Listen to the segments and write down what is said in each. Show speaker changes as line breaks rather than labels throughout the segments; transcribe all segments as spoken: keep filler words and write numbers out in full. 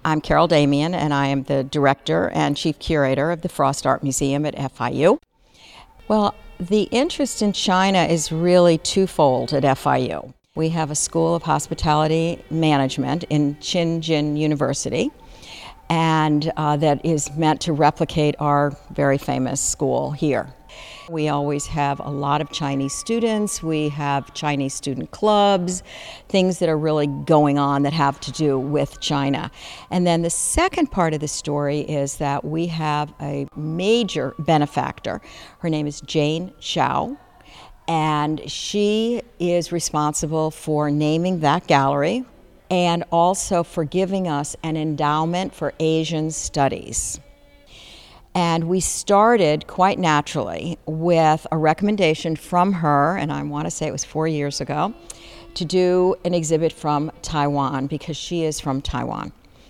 I'm Carol Damian, and I am the Director and Chief Curator of the Frost Art Museum at F I U. Well, the interest in China is really twofold at F I U. We have a School of Hospitality Management in Qingjin University, and uh, that is meant to replicate our very famous school here. We always have a lot of Chinese students. We have Chinese student clubs, things that are really going on that have to do with China. And then the second part of the story is that we have a major benefactor. Her name is Jane Xiao, and she is responsible for naming that gallery and also for giving us an endowment for Asian studies. And we started quite naturally with a recommendation from her, and I want to say it was four years ago, to do an exhibit from Taiwan because she is from Taiwan.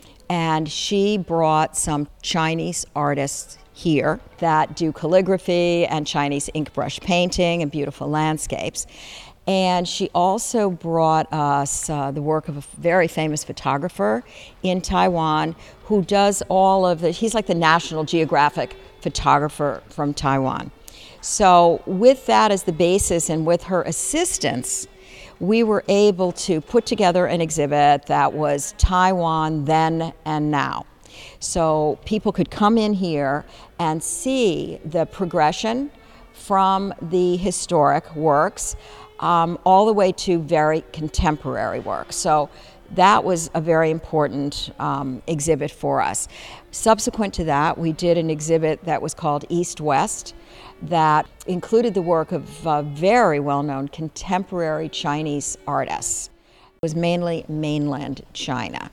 And she brought some Chinese artists here that do calligraphy and Chinese ink brush painting and beautiful landscapes. And she also brought us uh, the work of a very famous photographer in Taiwan who does all of the, he's like the National Geographic photographer from Taiwan. So with that as the basis and with her assistance, we were able to put together an exhibit that was Taiwan then and now. So people could come in here and see the progression from the historic works Um, all the way to very contemporary work. So that was a very important um, exhibit for us. Subsequent to that, we did an exhibit that was called East-West that included the work of uh, very well-known contemporary Chinese artists. It was mainly mainland China.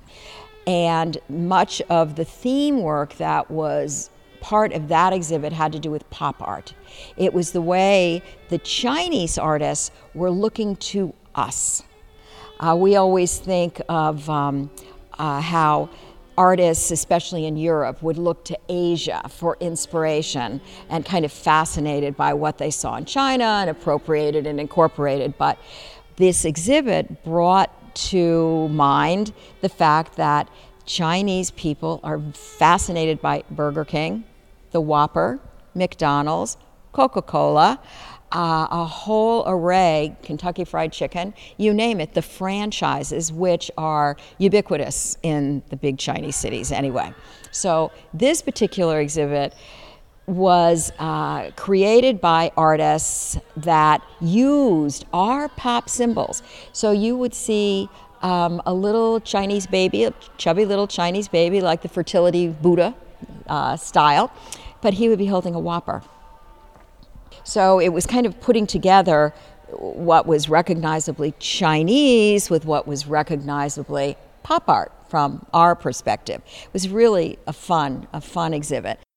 And much of the theme work that was part of that exhibit had to do with pop art. It was the way the Chinese artists were looking to us. Uh, we always think of um, uh, how artists, especially in Europe, would look to Asia for inspiration and kind of fascinated by what they saw in China and appropriated and incorporated. But this exhibit brought to mind the fact that Chinese people are fascinated by Burger King, the Whopper, McDonald's, Coca-Cola, uh, a whole array, Kentucky Fried Chicken, you name it, the franchises which are ubiquitous in the big Chinese cities anyway. So this particular exhibit was uh, created by artists that used our pop symbols. So you would see um, a little Chinese baby, a chubby little Chinese baby like the fertility Buddha uh, style, but he would be holding a Whopper. So it was kind of putting together what was recognizably Chinese with what was recognizably pop art from our perspective. It was really a fun, a fun exhibit.